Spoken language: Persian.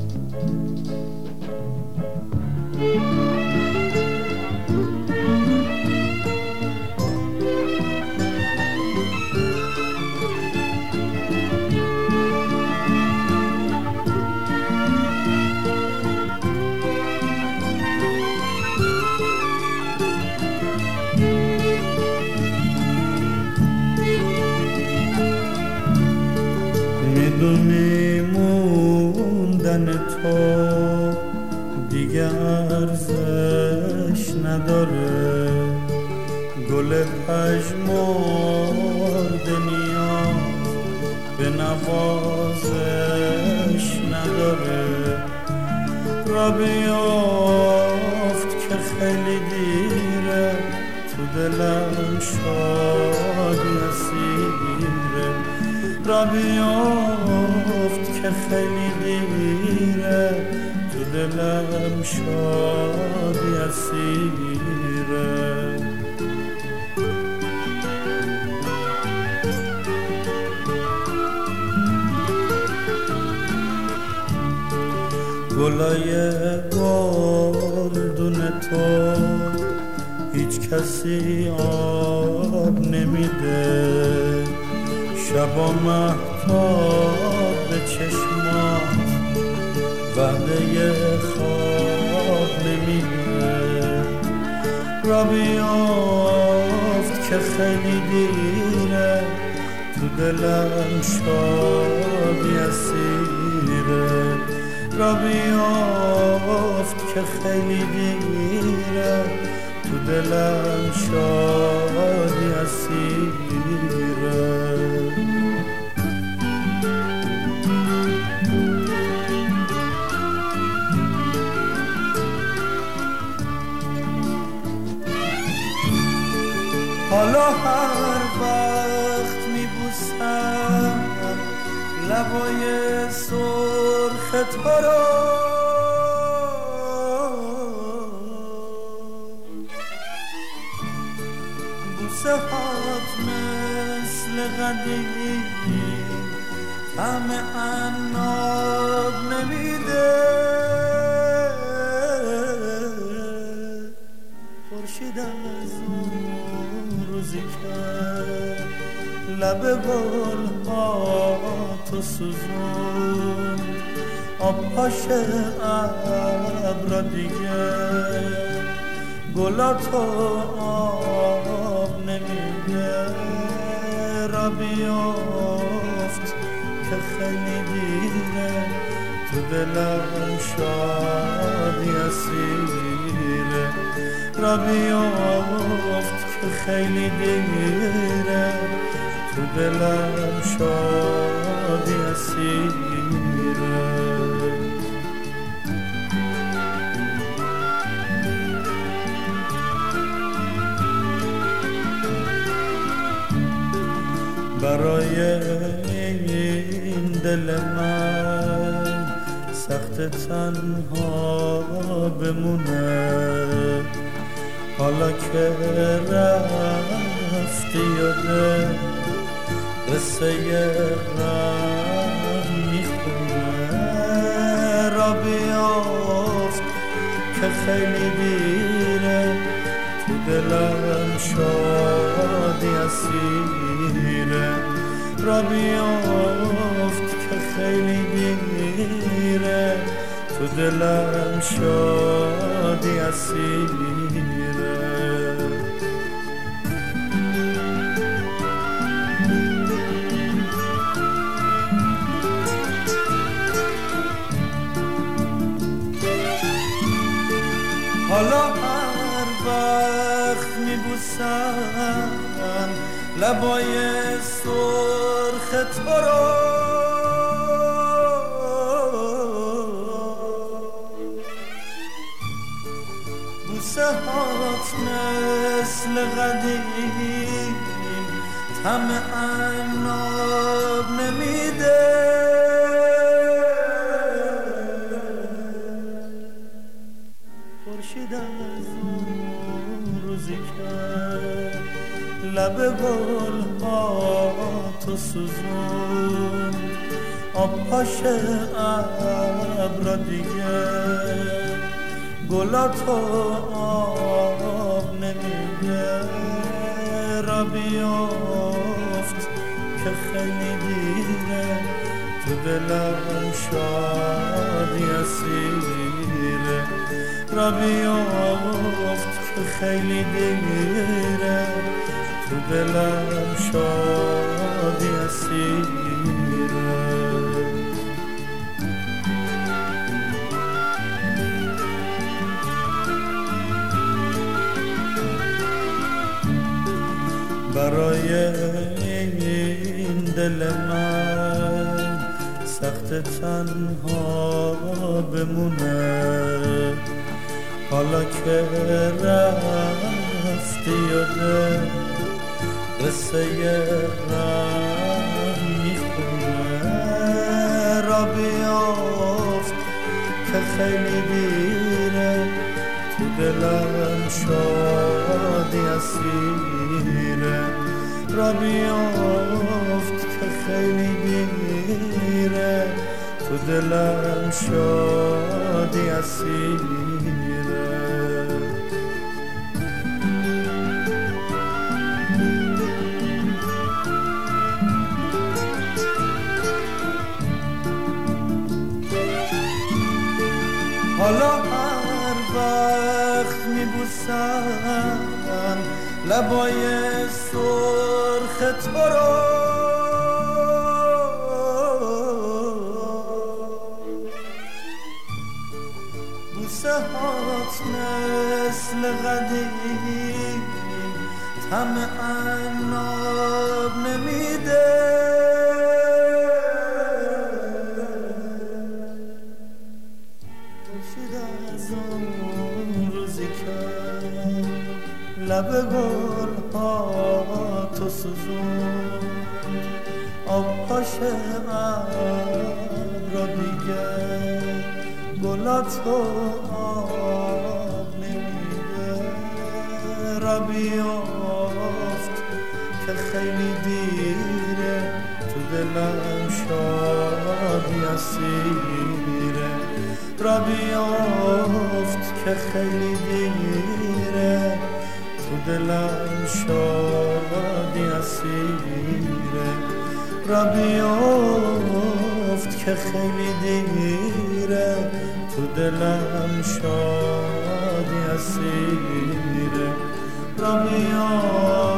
میدونی موندن تو دیگه ارزش نداره، گل پژمرده نیاز به نوازش نداره. را بیافت که خیلی دیره، تو دلم شادی اسیره. را بیافت که خیلی دیره، تو دلم شادی اسیره. گلای گلدون تو هیچ کسی آب نمیده، شبا مهتاب به چشمات وعده خواب نمیده. را بیافت که خیلی دیره، تو دلم شادی اسیره. را بیافت که خیلی دیره، تو دلم شادی اسیره. حالا هر وقت میبوسم لبای سرخ تو رو، بوسه هات مثل قدیم طعم عناب نمیده. خورشید از اون روزی که لب گل ها تو سوزون، آب پاش ابرا دیگه گلا تو آب نمیده. را بیافت که خیلی دیره، تو دلم شادی اسیره. را بیافت که خیلی دیره، تو دلم شادی اسیره. برای این دل من سخت تنها بمونه، حالا که رفتی یاده قصه غم میخونه. را بیافت که خیلی دیره، تو دلم شادی اسیره. را بیافت که خیلی دیره، تو دلم شادی اسیره. حالا هر وقت میبوسم لبای سرخ تو رو، بوسه هات مثل قدیم طعم عناب نمیده. خورشید از اون روزی که لب گل ها تو سوزون، آب پاش ابرا دیگه گلا تو آب نمیده را بیافت که خیلی دیره تو دلم شادی اسیره را بیافت که خیلی دیره تو دلم شادی اسیره برای این دل من سخت تنها بمونه حالا که رفتی یاده قصه غم میخونه را بیافت که خیلی دیره تو دلم شادی اسیره را بیافت که خیلی دیره تو دلم شادی اسیره حالا هر وقت میبوسم لبای سرخ تو رو بوسه هات مثل قدیم طعم عناب نمیده خورشید از اون روزی که لب گل ها تو سوزون آب پاش ابرا دیگه گلا تو آب نمیده را بیافت که خیلی دیره تو دلم شادی اسیره را بیافت که خیلی دیره تو دلم شادی اسیره را بیافت که خیلی دیره تو دلم شادی اسیره را بیافت